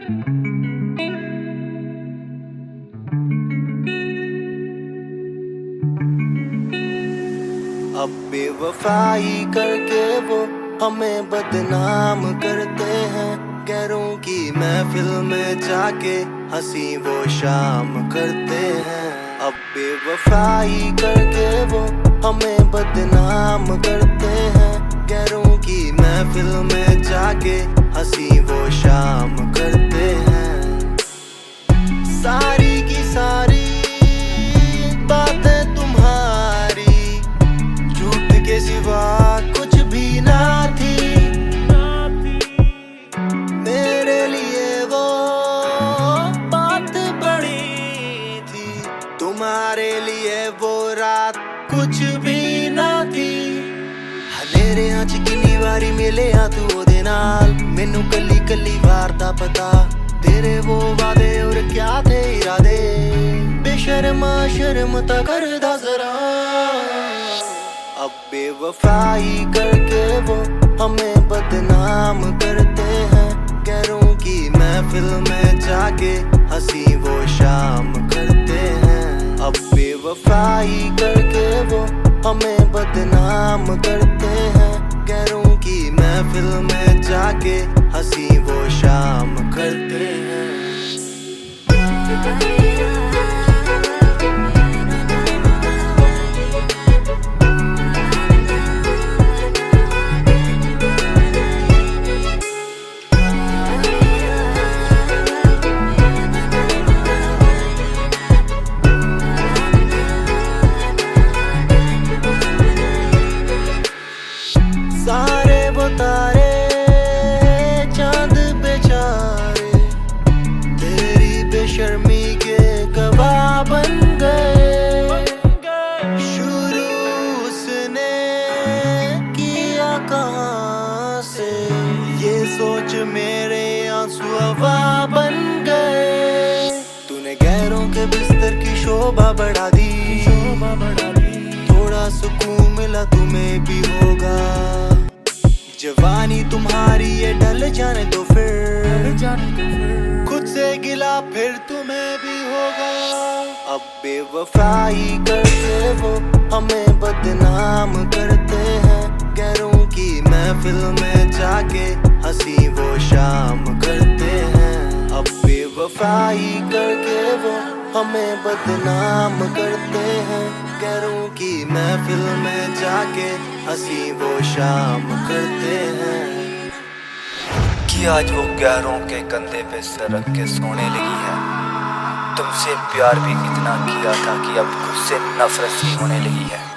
अब बेवफाई करके वो हमें बदनाम करते हैं। गैरों की महफिल में जाके हंसी वो शाम करते हैं। अब बेवफाई करके वो हमें बदनाम करते हैं। गैरों की महफिल में जाके हंसी वो शाम करते हैं। सारी की सारी बातें तुम्हारी झूठ के सिवा कुछ भी ना थी। मेरे लिए वो बात बड़ी थी, तुम्हारे लिए वो रात कुछ भी ना थी। हनेरे आज किन्नी वारी मिले आ तू ओदे नाल, मैनू कली कली वार दा पता। तेरे वो वादे और क्या थे इरादे, बेशर्मा शर्म ता करदा जरा। अब बेवफाई करके वो हमें बदनाम करते हैं। गैरों की महफिल में जाके हंसी वो शाम करते हैं। अब बेवफाई करके वो हमें बदनाम करते हैं। गैरों की महफिल में जाके हंसी वो शाम करते हैं। सारे वो तारे चांद बेचारे तेरी बेशर्मी के गवाह बन गए। शुरू उसने किया कहाँ से, ये सोच मेरे आंसू हवा बन गए। तूने गैरों के बिस्तर की शोभा बढ़ा दी, थोड़ा सुकून मिला तुम्हें भी होगा। जवानी तुम्हारी ये ढल जाने दो फिर, खुद से गिला फिर तुम्हें भी होगा। अब बेवफाई करके वो हमें बदनाम करते हैं। गैरों की महफिल में जाके हंसी वो शाम करते हैं। अब बेवफाई करके वो हमें बदनाम करते हैं। गैरों की महफिल में जाके हंसी वो शाम करते हैं। कि आज वो गैरों के कंधे पे सर रख के सोने लगी है। तुमसे प्यार भी इतना किया था कि अब खुद से नफरत सी होने लगी है।